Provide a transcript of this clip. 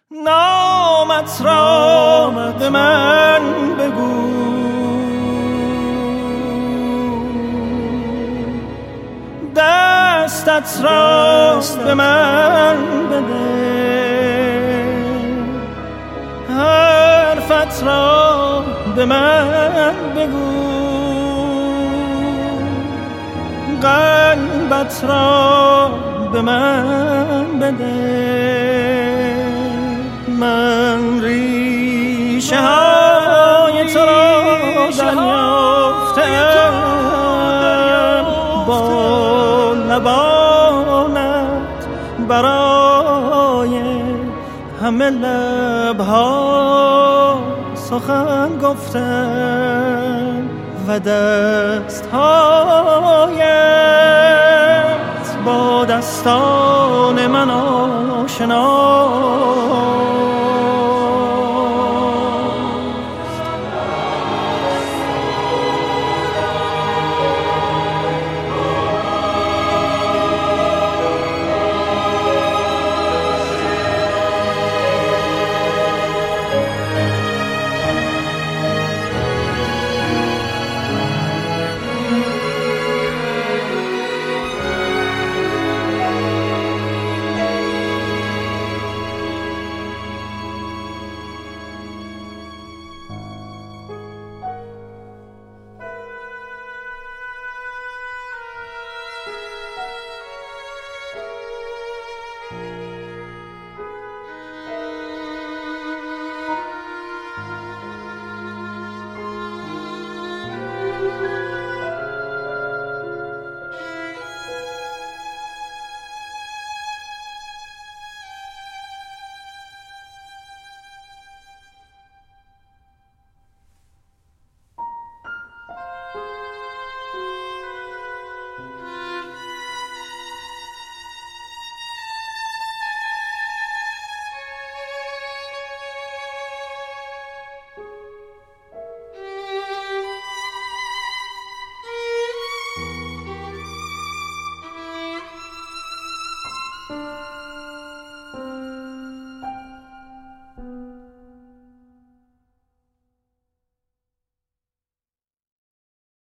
نامت را به من بگو، دستت را به من بده، حرفت را به من بگو، قلبت را به من بده. من ریشه های تو را دریافتم، با لبانت برای همه لبها سخن گفتم و دستهایت با دستان من آشنا.